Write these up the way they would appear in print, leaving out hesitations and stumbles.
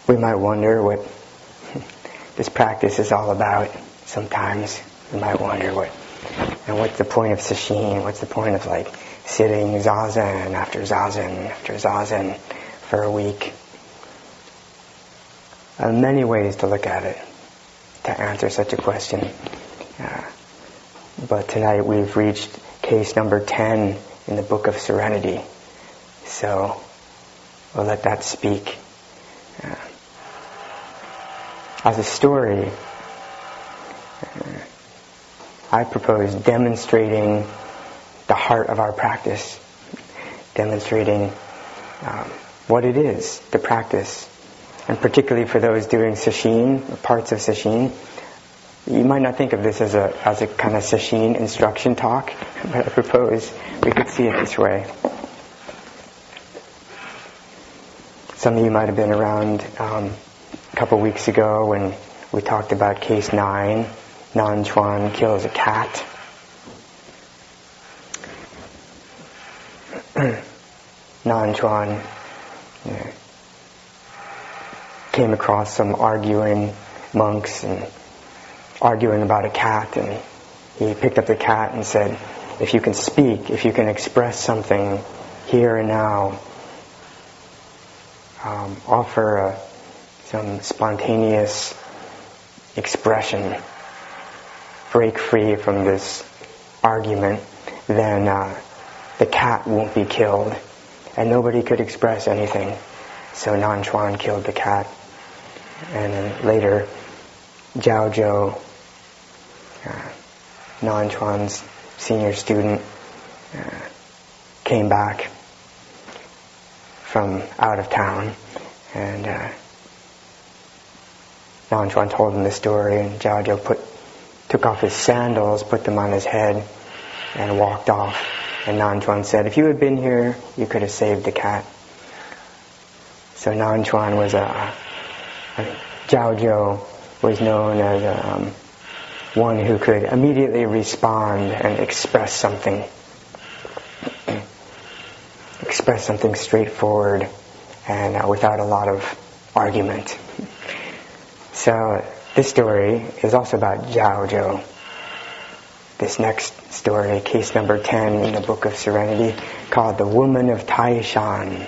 We might wonder what this practice is all about. Sometimes we might wonder what's the point of sesshin? What's the point of sitting zazen after zazen after zazen for a week? Many ways to look at it, to answer such a question. But tonight we've reached case number 10 in the Book of Serenity. So we'll let that speak. As a story, I propose demonstrating the heart of our practice, demonstrating what it is to practice. And particularly for those doing sesshin, parts of sesshin, you might not think of this as a kind of sesshin instruction talk, but I propose we could see it this way. Some of you might have been around a couple weeks ago when we talked about case 9, Nan Chuan kills a cat. Nan Chuan came across some arguing monks and arguing about a cat, and he picked up the cat and said, if you can speak, if you can express something here and now, offer some spontaneous expression, break free from this argument, then the cat won't be killed. And nobody could express anything. So Nan Chuan killed the cat. And then later, Zhao Zhou, Nan Chuan's senior student, came back from out of town, and Nan Chuan told him the story, and Zhao Zhou took off his sandals, put them on his head, and walked off. And Nan Chuan said, if you had been here, you could have saved the cat. So Nan Chuan was Zhao Zhou was known as one who could immediately respond and express something straightforward and without a lot of argument. So this story is also about Zhao Zhou. This next story, case number 10 in the Book of Serenity, called The Woman of Taishan.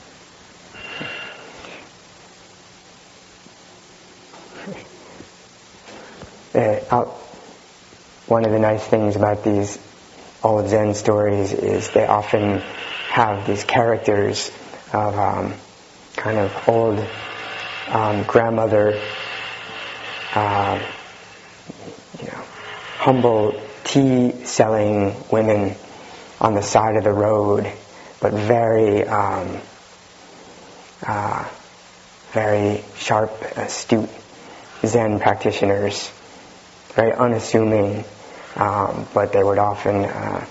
One of the nice things about these old Zen stories is they often have these characters of kind of old grandmother, humble tea-selling women on the side of the road, but very sharp, astute Zen practitioners, very unassuming, but they would often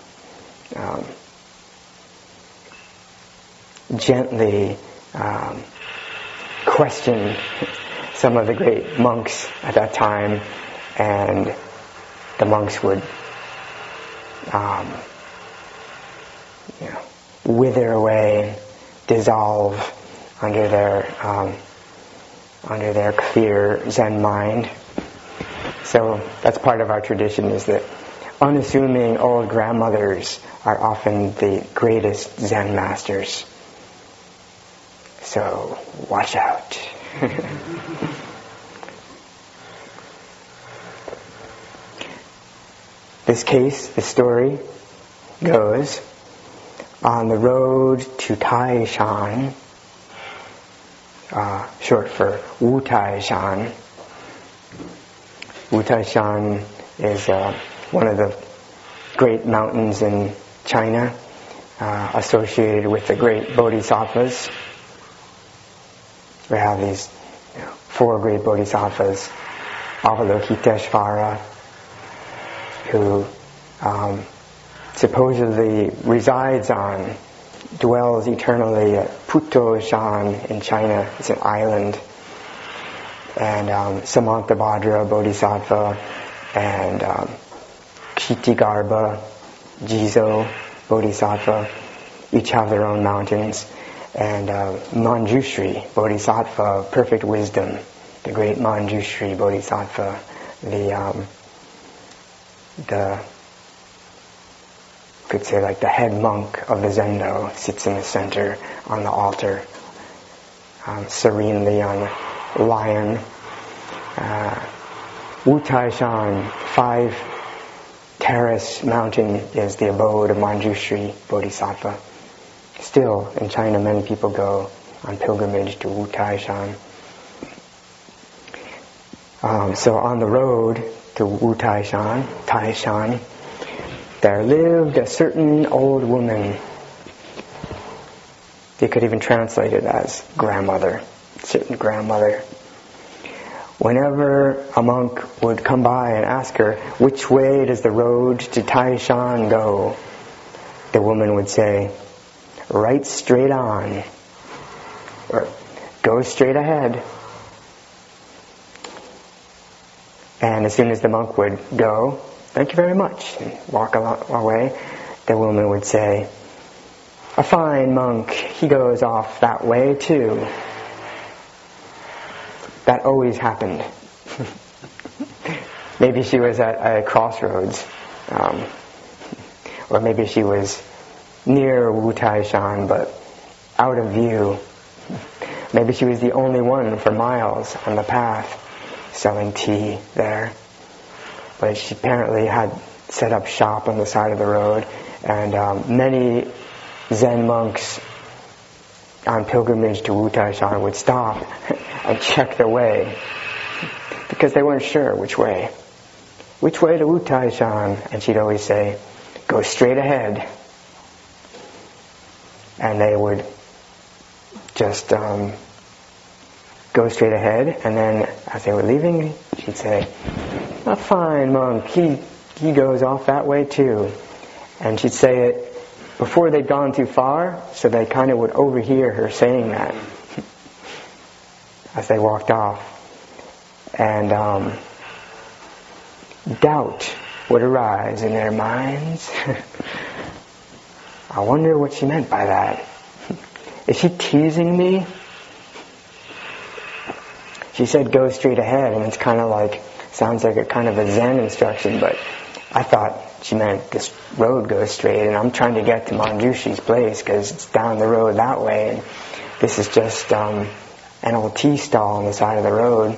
gently question some of the great monks at that time, and the monks would wither away and dissolve under their clear Zen mind. So that's part of our tradition, is that unassuming old grandmothers are often the greatest Zen masters. So watch out. This story goes, on the road to Taishan, short for Wu Taishan. Wu Taishan is one of the great mountains in China, associated with the great bodhisattvas. We have these 4 great bodhisattvas, Avalokiteshvara, who supposedly dwells eternally at Puttoshan in China. It's an island. And Samantabhadra Bodhisattva and Kshitigarbha, Jizo Bodhisattva, each have their own mountains. And Manjushri, Bodhisattva, perfect wisdom, the great Manjushri Bodhisattva, the could say like the head monk of the Zendo, sits in the center on the altar, serenely on the lion. Wu Taishan, 5-terrace mountain, is the abode of Manjushri Bodhisattva. Still, in China, many people go on pilgrimage to Wu Taishan. So on the road to Wu Taishan, there lived a certain old woman. You could even translate it as grandmother, certain grandmother. Whenever a monk would come by and ask her, which way does the road to Taishan go? The woman would say, right straight on, or go straight ahead. And as soon as the monk would go, thank you very much, and walk away, the woman would say, a fine monk, he goes off that way too. That always happened. Maybe she was at a crossroads, or maybe she was near Wu Taishan but out of view. Maybe she was the only one for miles on the path selling tea there. But she apparently had set up shop on the side of the road, and many Zen monks on pilgrimage to Wu Taishan would stop and check the way, because they weren't sure which way. Which way to Wu Taishan? And she'd always say, go straight ahead. And they would just go straight ahead, and then as they were leaving, she'd say, a fine monk, he goes off that way too. And she'd say it before they'd gone too far, so they kind of would overhear her saying that as they walked off. And doubt would arise in their minds. I wonder what she meant by that. Is she teasing me? She said go straight ahead, and it's kind of like, sounds like a kind of a Zen instruction, but I thought she meant this road goes straight, and I'm trying to get to Manjushri's place because it's down the road that way, and this is just an old tea stall on the side of the road.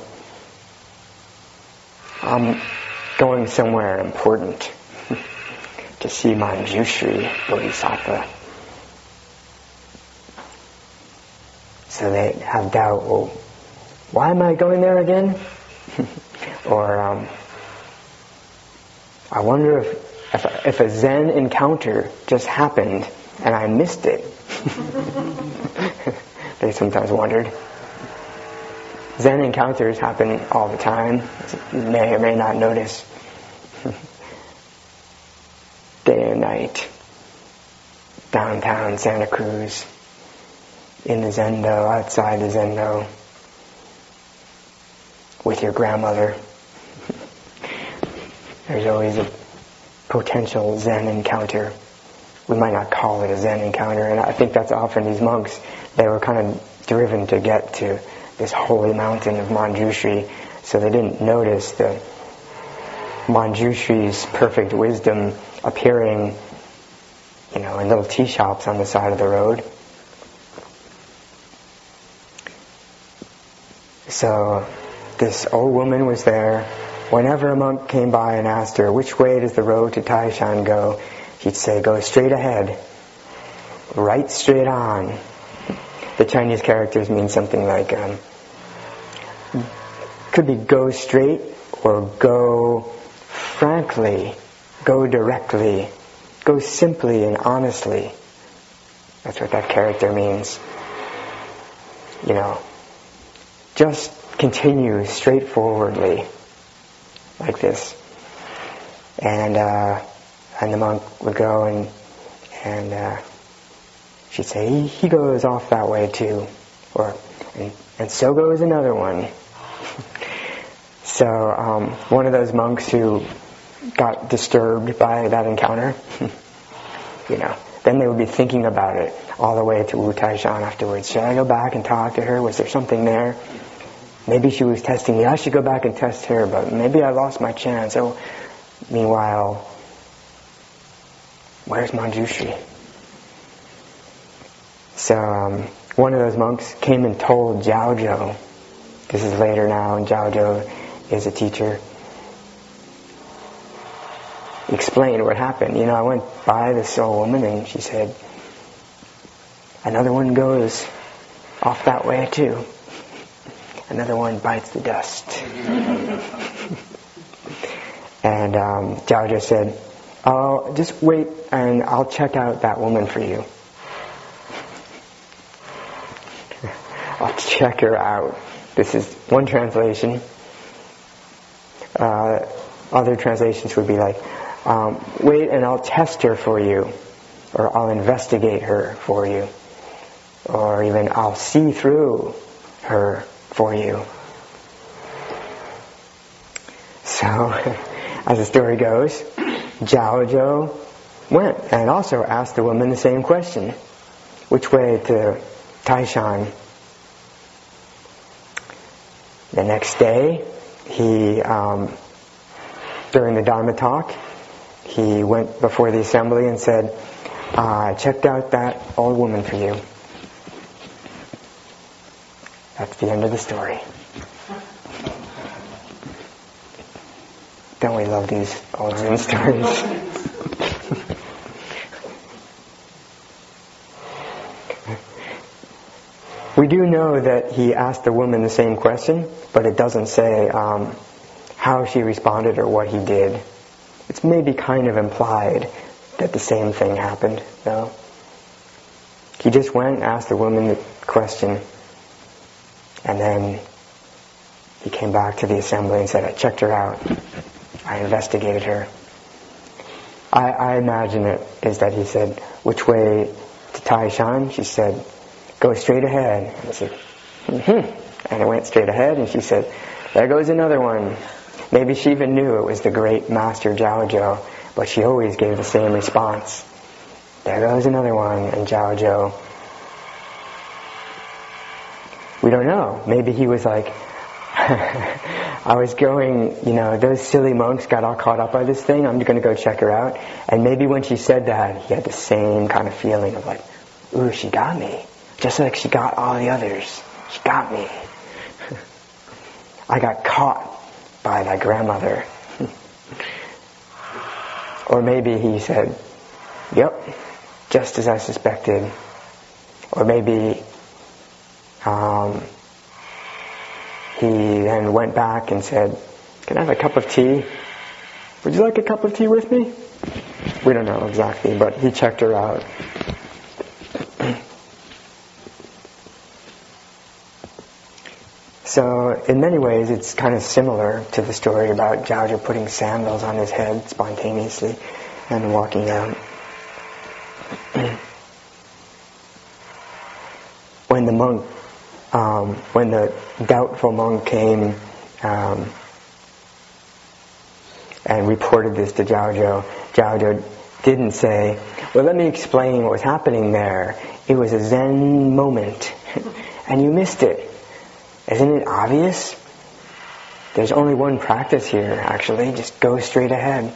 I'm going somewhere important to see Manjushri Bodhisattva. So they have doubt, well, why am I going there again? Or I wonder if a Zen encounter just happened and I missed it. They sometimes wondered. Zen encounters happen all the time. You may or may not notice. Day and night. Downtown Santa Cruz. In the Zendo, outside the Zendo. With your grandmother. There's always a potential Zen encounter. We might not call it a Zen encounter, and I think that's often these monks, they were kind of driven to get to this holy mountain of Manjushri, so they didn't notice the Manjushri's perfect wisdom appearing, in little tea shops on the side of the road. So this old woman was there. Whenever a monk came by and asked her, which way does the road to Taishan go? She'd say, go straight ahead. Right straight on. The Chinese characters mean something like, could be go straight or go frankly, go directly, go simply and honestly. That's what that character means. Just continue straightforwardly. Like this. And the monk would go and she'd say, he goes off that way too. And so goes another one. So one of those monks who got disturbed by that encounter, Then they would be thinking about it all the way to Wu Taishan afterwards. Should I go back and talk to her? Was there something there? Maybe she was testing me. I should go back and test her, but maybe I lost my chance. Oh, meanwhile, where's Manjushri? So one of those monks came and told Jiaozhou. This is later now, and Jiaozhou is a teacher. He explained what happened. I went by this old woman and she said, another one goes off that way too. Another one bites the dust. And Jiaozhou said, oh, just wait and I'll check out that woman for you. I'll check her out. This is one translation. Other translations would be like, wait and I'll test her for you, or I'll investigate her for you, or even I'll see through her for you. So, as the story goes, Jiaozhou went and also asked the woman the same question. Which way to Taishan? The next day, he, during the Dharma talk, he went before the assembly and said, I checked out that old woman for you. That's the end of the story. Don't we love these old Zen stories? We do know that he asked the woman the same question, but it doesn't say how she responded or what he did. It's maybe kind of implied that the same thing happened, though. He just went and asked the woman the question, and then he came back to the assembly and said, I checked her out. I investigated her. I imagine it is that he said, which way to Taishan? She said, go straight ahead. And he said, And it went straight ahead, and she said, there goes another one. Maybe she even knew it was the great master Jiaozhou, but she always gave the same response. There goes another one, and Jiaozhou. We don't know. Maybe he was like, I was going, those silly monks got all caught up by this thing, I'm going to go check her out. And maybe when she said that, he had the same kind of feeling of like, ooh, she got me. Just like she got all the others. She got me. I got caught by that grandmother. Or maybe he said, yep, just as I suspected. Or maybe he then went back and said, can I have a cup of tea? Would you like a cup of tea with me? We don't know exactly, but he checked her out. So in many ways it's kind of similar to the story about Jiaozhou putting sandals on his head spontaneously and walking out. When the doubtful monk came and reported this to Jiaozhou, Jiaozhou didn't say, well, let me explain what was happening there. It was a Zen moment and you missed it. Isn't it obvious? There's only one practice here, actually. Just go straight ahead.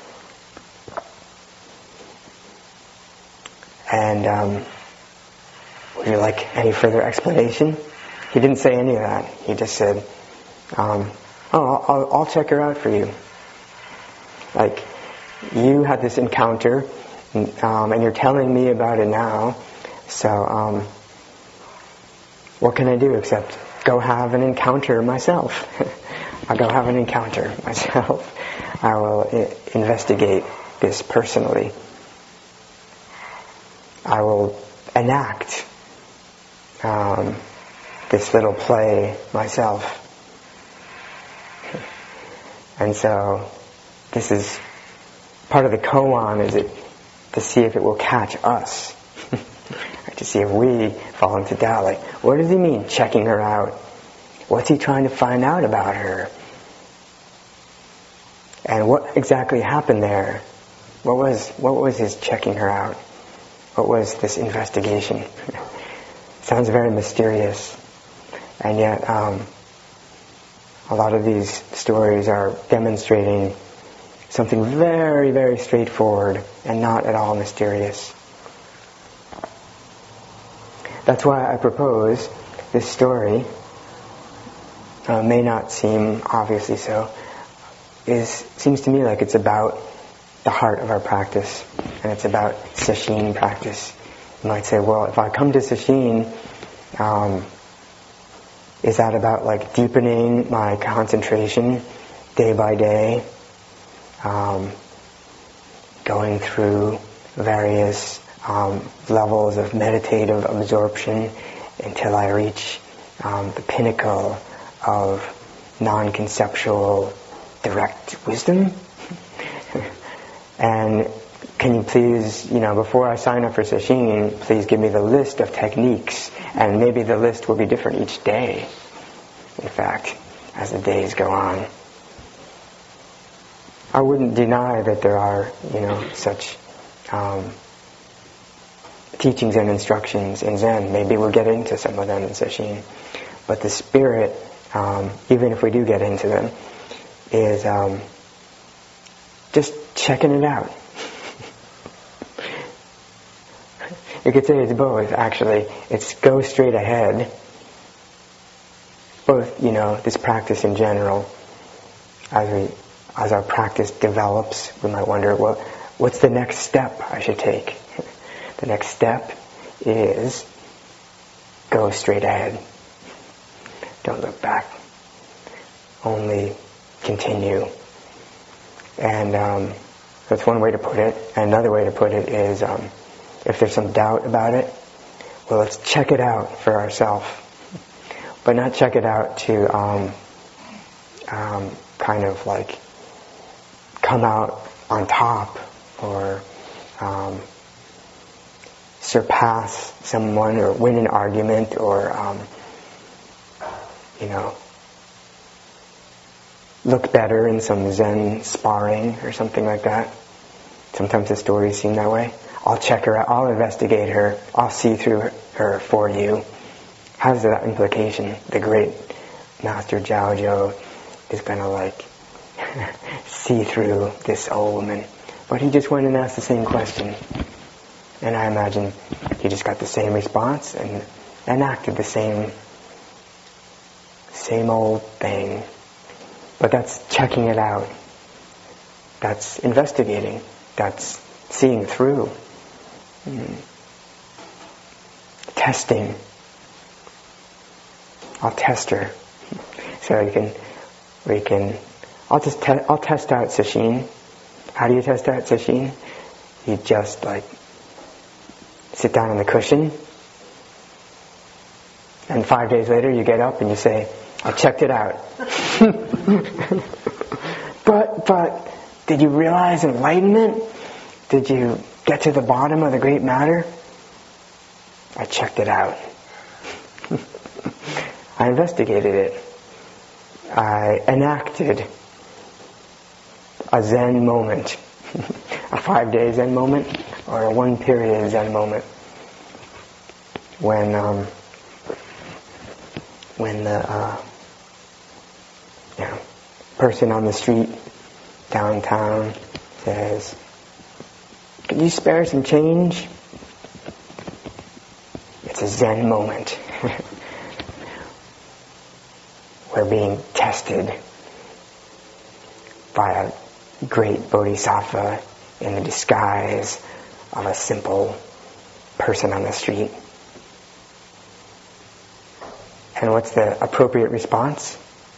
And would you like any further explanation? He didn't say any of that. He just said, I'll check her out for you. Like, you had this encounter, and you're telling me about it now, so what can I do except go have an encounter myself? I'll go have an encounter myself. I will investigate this personally. I will enact this little play myself. And so this is part of the koan, is it to see if it will catch us. To see if we fall into doubt. Like, what does he mean, checking her out? What's he trying to find out about her? And what exactly happened there? What was his checking her out? What was this investigation? Sounds very mysterious. And yet, a lot of these stories are demonstrating something very, very straightforward and not at all mysterious. That's why I propose this story, may not seem obviously so, seems to me like it's about the heart of our practice, and it's about sesshin practice. You might say, well, if I come to sesshin, is that about like deepening my concentration day by day, going through various levels of meditative absorption until I reach the pinnacle of non-conceptual direct wisdom? And can you please, before I sign up for sesshin, please give me the list of techniques, and maybe the list will be different each day, in fact, as the days go on. I wouldn't deny that there are, such teachings and instructions in Zen. Maybe we'll get into some of them in sesshin. But the spirit, even if we do get into them, is just checking it out. You could say it's both, actually. It's go straight ahead. Both, this practice in general. As our practice develops, we might wonder, well, what's the next step I should take? The next step is go straight ahead. Don't look back. Only continue. And that's one way to put it. And another way to put it is, if there's some doubt about it, well, let's check it out for ourselves. But not check it out to kind of like come out on top or surpass someone or win an argument or look better in some Zen sparring or something like that. Sometimes the stories seem that way. I'll check her out, I'll investigate her, I'll see through her for you. How's that implication? The great Master Jiao is going to see through this old woman. But he just went and asked the same question. And I imagine he just got the same response and enacted the same old thing. But that's checking it out. That's investigating. That's seeing through. Testing. I'll test her. So I'll test out sesshin. How do you test out sesshin? You just sit down on the cushion, and 5 days later you get up and you say, I checked it out. But did you realize enlightenment? Did you get to the bottom of the great matter? I checked it out. I investigated it. I enacted a Zen moment, a 5-day Zen moment, or a 1-period Zen moment, when the person on the street downtown says, "Could you spare some change?" It's a Zen moment. We're being tested by a great bodhisattva in the disguise of a simple person on the street. And what's the appropriate response?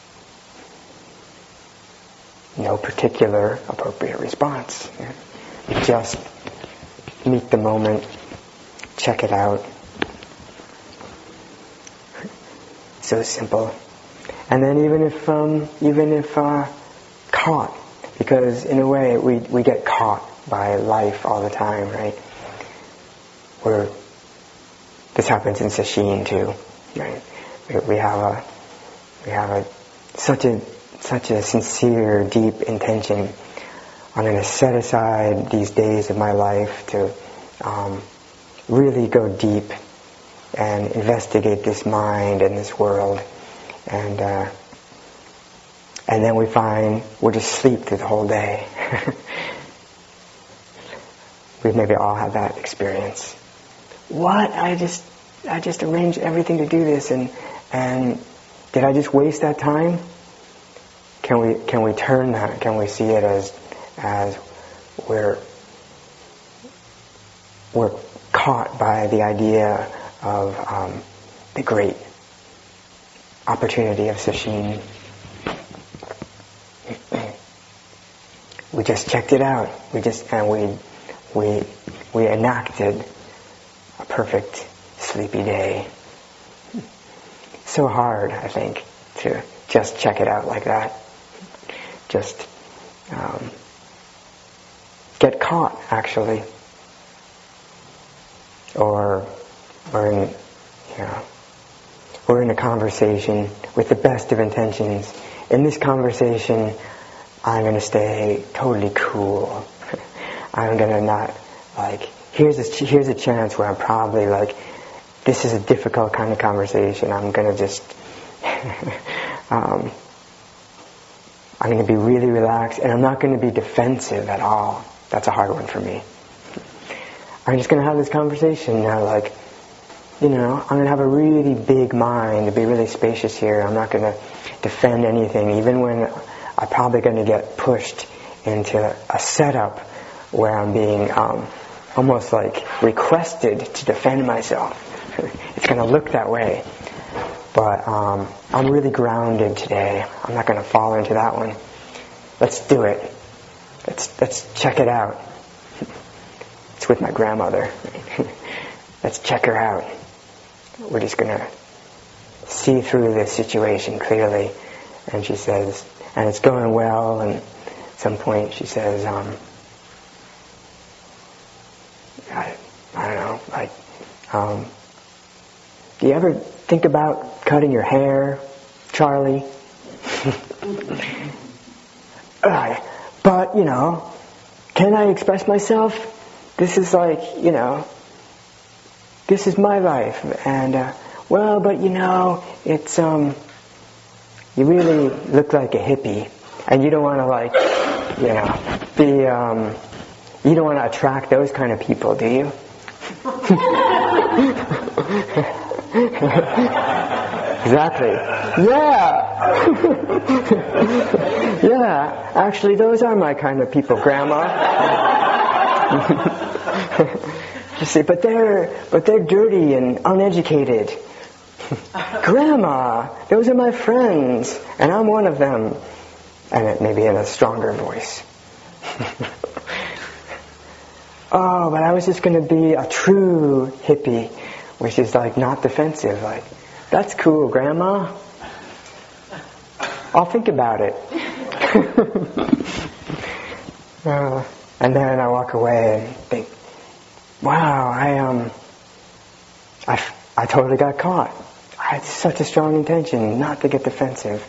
No particular appropriate response. You just meet the moment, check it out. So simple. And then even if caught, because in a way we get caught by life all the time, right? This happens in sesshin too, right? We have such a sincere, deep intention. I'm going to set aside these days of my life to really go deep and investigate this mind and this world, and then we find we'll just sleep through the whole day. We've maybe all had that experience. What? I just arranged everything to do this, and did I just waste that time? Can we turn that? Can we see it as we're caught by the idea of the great opportunity of sesshin? We just checked it out. We enacted a perfect sleepy day. So hard, I think, to just check it out like that. Just get caught, actually. Or we're in a conversation with the best of intentions. In this conversation, I'm going to stay totally cool. I'm going to not, here's a chance where I'm probably this is a difficult kind of conversation. I'm going to just, I'm going to be really relaxed, and I'm not going to be defensive at all. That's a hard one for me. I'm just going to have this conversation now, I'm going to have a really big mind, to be really spacious here. I'm not going to defend anything, even when I'm probably going to get pushed into a setup where I'm being almost requested to defend myself. It's going to look that way. But I'm really grounded today. I'm not going to fall into that one. Let's do it. Let's check it out. It's with my grandmother. Let's check her out. We're just going to see through this situation clearly. And she says, and it's going well, and at some point she says, I don't know, do you ever think about cutting your hair, Charlie? But, can I express myself? This is this is my life. And, it's, you really look like a hippie. And you don't want to you don't want to attract those kind of people, do you? Exactly. Yeah. Yeah. Actually, those are my kind of people, Grandma. You see, but they're dirty and uneducated. Grandma, those are my friends, and I'm one of them. And it maybe in a stronger voice. Oh, but I was just going to be a true hippie, which is not defensive. That's cool, Grandma. I'll think about it. And then I walk away and think, wow, I totally got caught. I had such a strong intention not to get defensive.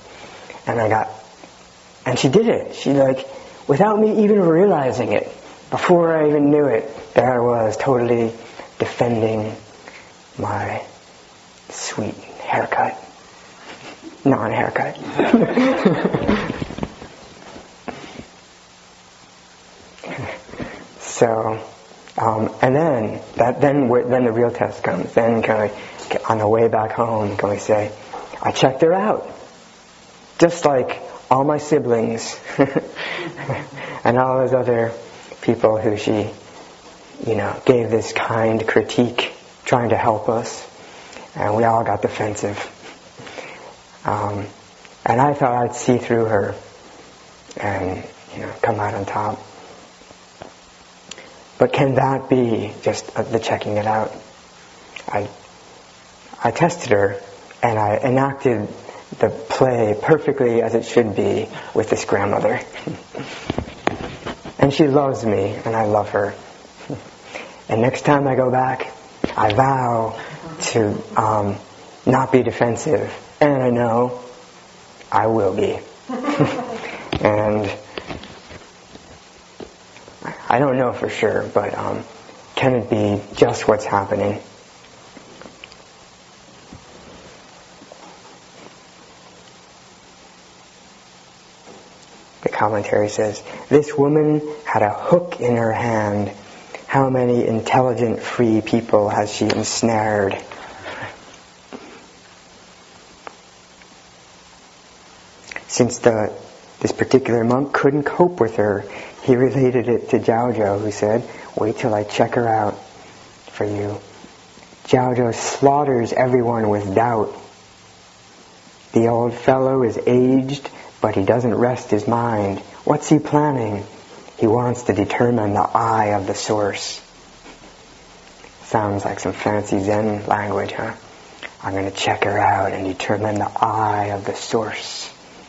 And she did it. She without me even realizing it, before I even knew it, there I was totally defending my sweet haircut. Non-haircut. So, and then the real test comes. Then on the way back home, can we say, I checked her out. Just like all my siblings and all those other people who she, gave this kind critique, trying to help us, and we all got defensive. And I thought I'd see through her and, come out on top. But can that be just the checking it out? I tested her, and I enacted the play perfectly as it should be with this grandmother. And she loves me, and I love her. And next time I go back, I vow to not be defensive. And I know I will be. And I don't know for sure, but can it be just what's happening? The commentary says, this woman had a hook in her hand. How many intelligent, free people has she ensnared? Since this particular monk couldn't cope with her, he related it to Jiaozhou, who said, wait till I check her out for you. Jiaozhou slaughters everyone with doubt. The old fellow is aged, but he doesn't rest his mind. What's he planning? He wants to determine the eye of the source. Sounds like some fancy Zen language, huh? I'm going to check her out and determine the eye of the source.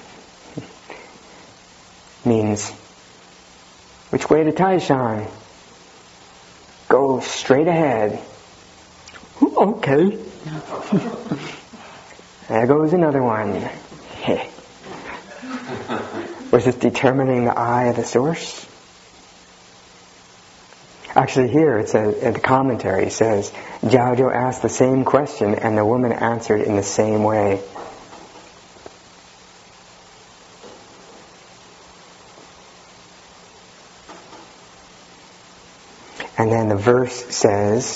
Means, which way to Taishan? Go straight ahead. Okay. There goes another one. Was it determining the eye of the source? Actually here, it's the commentary says, Jiaozhou asked the same question and the woman answered in the same way. And then the verse says,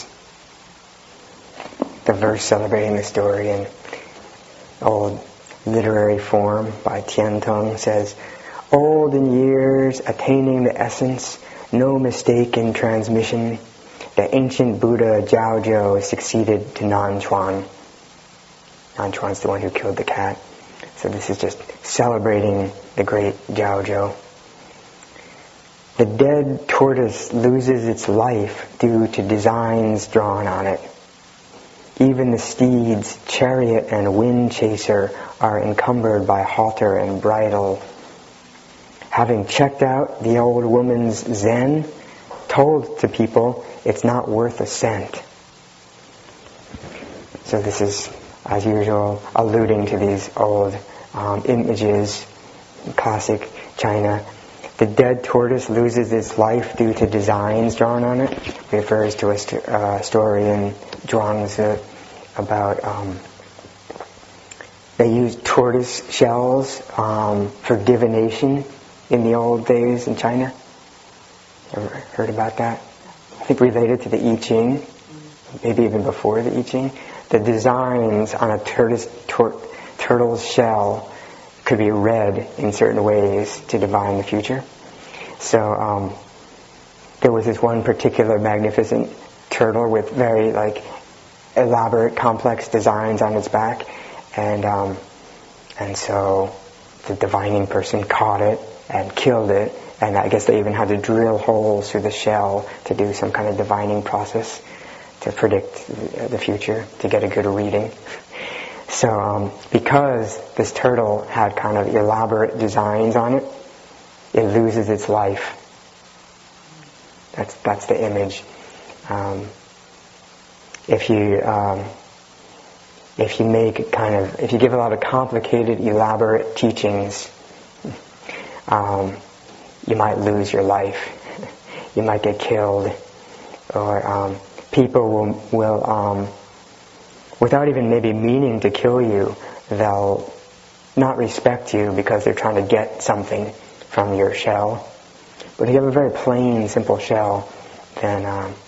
the verse celebrating the story in old literary form by Tian Tong says, old in years, attaining the essence, no mistake in transmission, the ancient Buddha Jiaozhou succeeded to Nanchuan. Nanchuan's the one who killed the cat. So this is just celebrating the great Jiaozhou. The dead tortoise loses its life due to designs drawn on it. Even the steeds, chariot and wind chaser are encumbered by halter and bridle. Having checked out the old woman's Zen, told to people it's not worth a cent. So this is, as usual, alluding to these old images, classic China. The dead tortoise loses its life due to designs drawn on it. It refers to a story in Zhuangzi about they used tortoise shells for divination in the old days in China. Ever heard about that? I think related to the I Ching, maybe even before the I Ching. The designs on a turtle's shell could be read in certain ways to divine the future. So there was this one particular magnificent turtle with very elaborate, complex designs on its back, and so the divining person caught it and killed it, and I guess they even had to drill holes through the shell to do some kind of divining process to predict the future, to get a good reading. So because this turtle had kind of elaborate designs on it, it loses its life. That's the image. If you give a lot of complicated, elaborate teachings, you might lose your life. You might get killed, or people will without even maybe meaning to kill you, they'll not respect you because they're trying to get something from your shell. But if you have a very plain, simple shell, then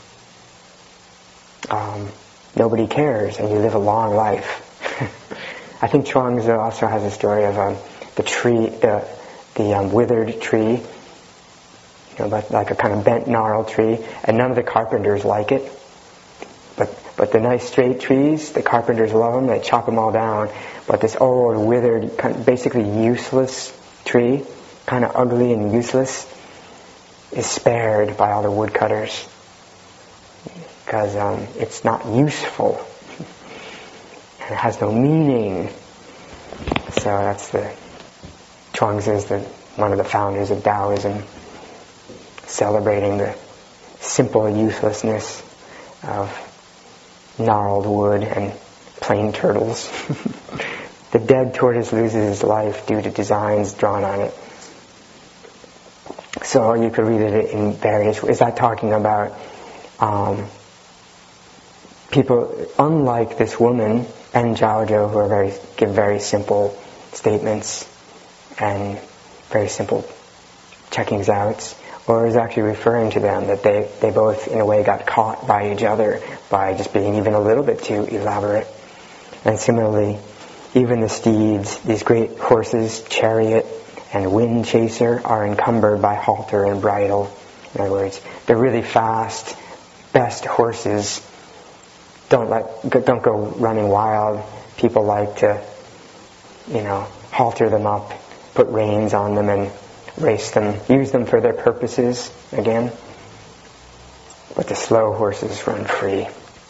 nobody cares, and you live a long life. I think Chuangzi also has a story of the tree, the withered tree, like a kind of bent gnarled tree, and none of the carpenters like it. But the nice straight trees, the carpenters love them, they chop them all down. But this old, withered, basically useless tree, kind of ugly and useless, is spared by all the woodcutters because it's not useful. And it has no meaning. So that's Chuangzi is one of the founders of Taoism, celebrating the simple uselessness of gnarled wood and plain turtles. The dead tortoise loses its life due to designs drawn on it. So you could read it in various ways. Is that talking about people, unlike this woman and Jiaozhou, who give very simple statements and very simple checkings out, or is actually referring to them, that they both in a way got caught by each other by just being even a little bit too elaborate. And similarly, even the steeds, these great horses, chariot and wind chaser, are encumbered by halter and bridle. In other words, they're really fast, best horses. Don't go running wild. People like to, halter them up, put reins on them and race them, use them for their purposes again. But the slow horses run free.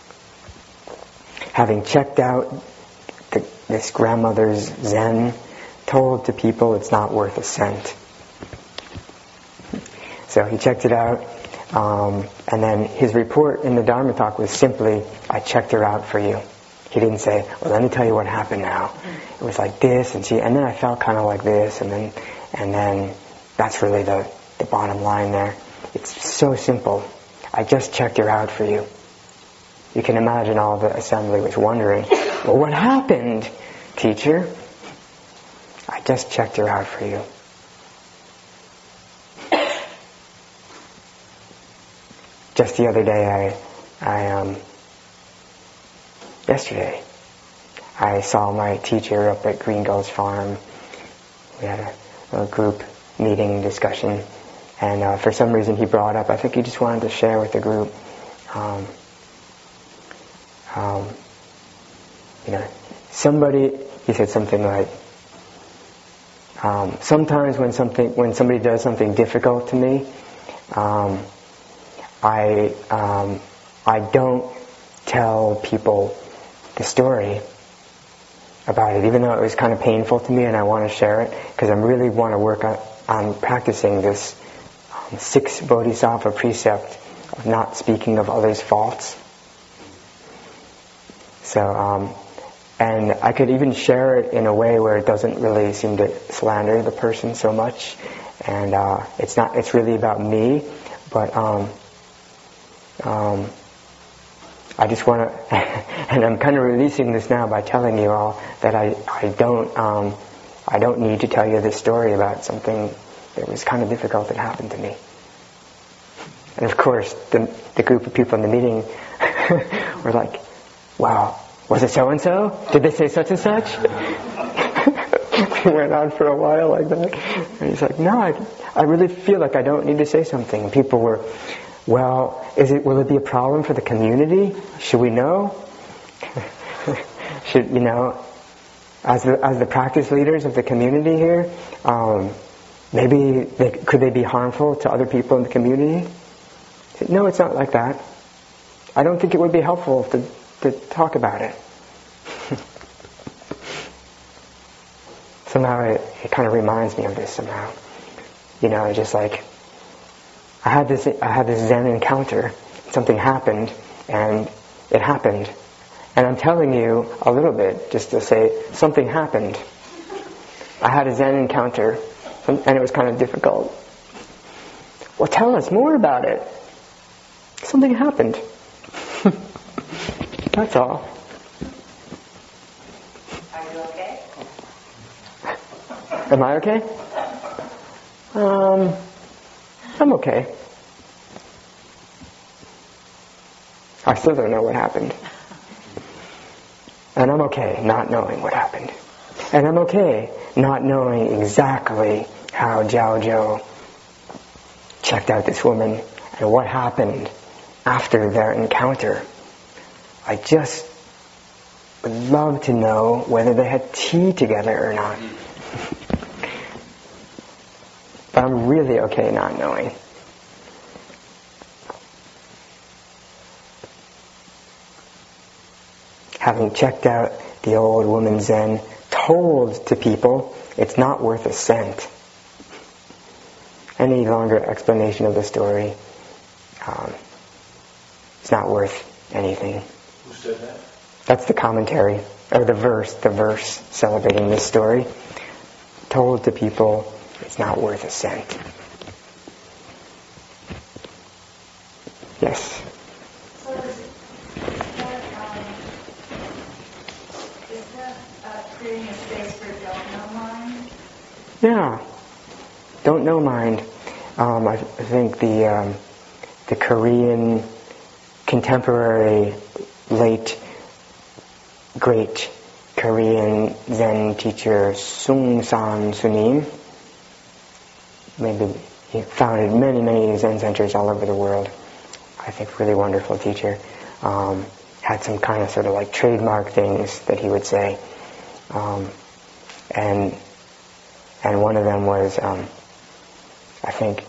Having checked out this grandmother's Zen, told to people it's not worth a cent. So he checked it out, and then his report in the Dharma talk was simply, I checked her out for you. He didn't say, well, let me tell you what happened now. It was like this, and then I felt kind of like this, and then that's really the bottom line there. It's so simple. I just checked her out for you. You can imagine all the assembly was wondering, well, what happened, teacher? I just checked her out for you. Just the other day, yesterday, I saw my teacher up at Green Gulch Farm. We had a group meeting discussion, and for some reason he brought up, I think he just wanted to share with the group, he said something like, sometimes when somebody does something difficult to me, I don't tell people the story about it, even though it was kind of painful to me, and I want to share it because I really want to work on practicing this 6 Bodhisattva precept of not speaking of others' faults. So, and I could even share it in a way where it doesn't really seem to slander the person so much, and it's really about me, but I just want to, and I'm kind of releasing this now by telling you all that I don't need to tell you this story about something that was kind of difficult that happened to me. And of course, the group of people in the meeting were like, wow, was it so-and-so? Did they say such and such? We went on for a while like that. And he's like, no, I really feel like I don't need to say something. And people were, well, will it be a problem for the community? Should we know? Should, as the practice leaders of the community here, could they be harmful to other people in the community? No, it's not like that. I don't think it would be helpful to talk about it. Somehow it kind of reminds me of this somehow. Just like I had this Zen encounter. Something happened, and it happened. And I'm telling you a little bit just to say something happened. I had a Zen encounter, and it was kind of difficult. Well, tell us more about it. Something happened. That's all. Are you okay? Am I okay? I'm okay. I still don't know what happened. And I'm okay not knowing what happened. And I'm okay not knowing exactly how Jiaozhou checked out this woman and what happened after their encounter. I just would love to know whether they had tea together or not. But I'm really okay not knowing. Having checked out the old woman Zen, told to people it's not worth a cent. Any longer explanation of the story, it's not worth anything. Who said that? That's the commentary, or the verse celebrating this story. Told to people it's not worth a cent. Yes? Yeah, don't know mind. I think the Korean contemporary late great Korean Zen teacher Sung San Sunim, maybe he founded many Zen centers all over the world. I think really wonderful teacher. Had some kind of sort of like trademark things that he would say, and one of them was I think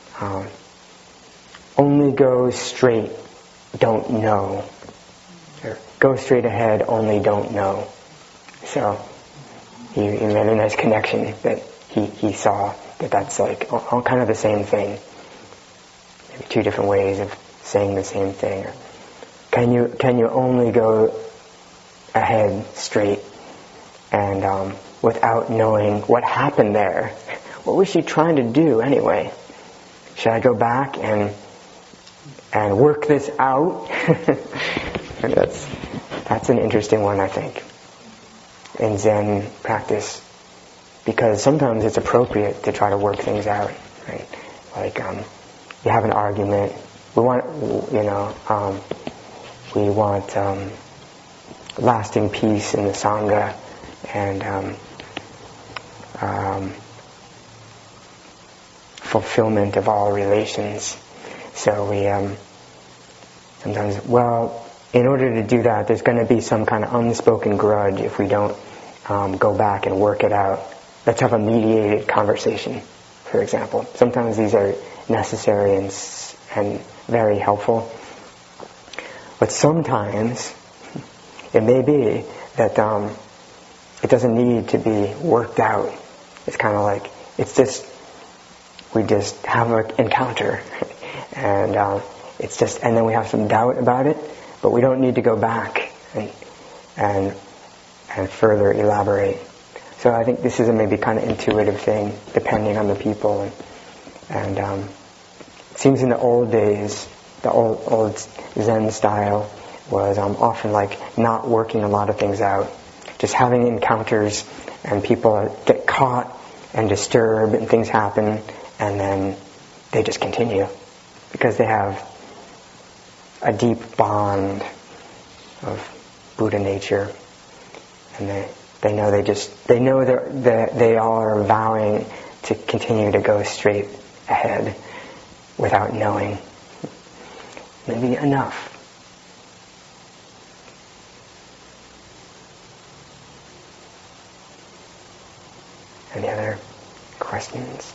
only go straight, don't know. Or go straight ahead, only don't know. So he made a nice connection that he saw that's like all kind of the same thing. Maybe two different ways of saying the same thing. Or can you only go ahead straight and without knowing what happened there? What was she trying to do anyway? Should I go back and work this out? That's an interesting one, I think, in Zen practice, because sometimes it's appropriate to try to work things out, right? Like you have an argument. We want lasting peace in the Sangha and fulfillment of all relations. So we sometimes, in order to do that, there's going to be some kind of unspoken grudge if we don't go back and work it out. Let's have a mediated conversation, for example. Sometimes these are necessary and very helpful. But sometimes it may be that it doesn't need to be worked out. It's kind of like, we just have an encounter and and then we have some doubt about it, but we don't need to go back and further elaborate. So I think this is a maybe kind of intuitive thing, depending on the people. And it seems in the old days, the old Zen style was often like not working a lot of things out, just having encounters, and people get caught and disturbed, and things happen, and then they just continue because they have a deep bond of Buddha nature, and they know that they all are vowing to continue to go straight ahead without knowing. Maybe enough. Any other questions?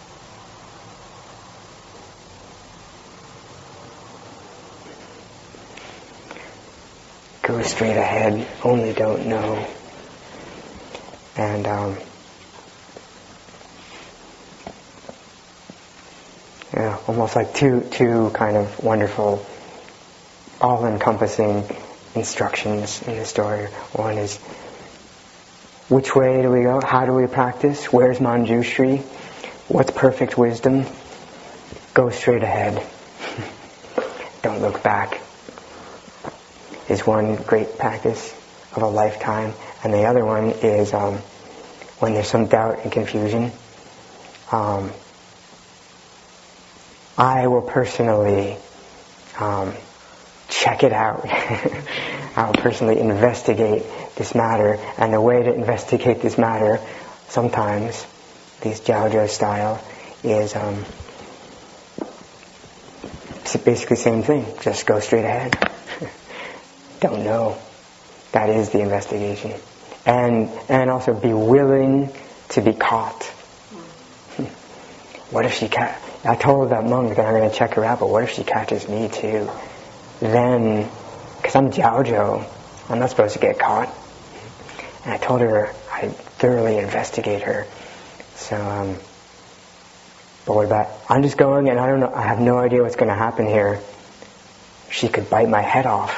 Go straight ahead, only don't know. And almost like two kind of wonderful, all-encompassing instructions in the story. One is, which way do we go? How do we practice? Where's Manjushri? What's perfect wisdom? Go straight ahead. Don't look back. Is one great practice of a lifetime. And the other one is when there's some doubt and confusion, I will personally check it out. I will personally investigate this matter. And the way to investigate this matter, sometimes, these Jiaozhou style, is it's basically the same thing. Just go straight ahead. Don't know. That is the investigation. And also be willing to be caught. What if she I told that monk that I'm going to check her out, but what if she catches me too? Then, because I'm Jiaozhou, I'm not supposed to get caught. And I told her I'd thoroughly investigate her. So, but what about, I'm just going and I don't know, I have no idea what's going to happen here. She could bite my head off.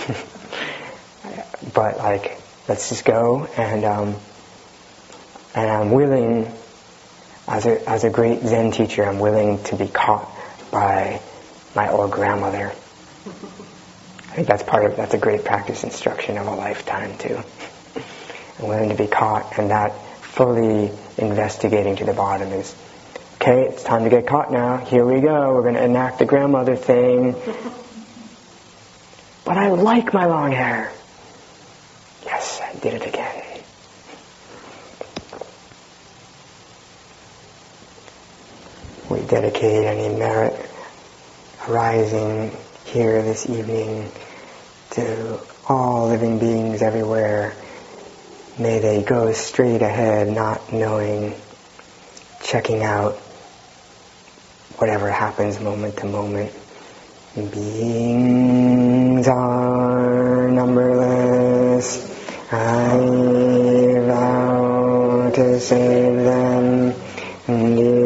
But let's just go, and I'm willing, as a great Zen teacher, I'm willing to be caught by my old grandmother. I think that's a great practice instruction of a lifetime too. I'm willing to be caught, and that fully investigating to the bottom is, okay, it's time to get caught now. Here we go. We're going to enact the grandmother thing. But I like my long hair. Yes, I did it again. We dedicate any merit arising here this evening to all living beings everywhere. May they go straight ahead, not knowing, checking out whatever happens moment to moment. Beings are numberless. I vow to save them.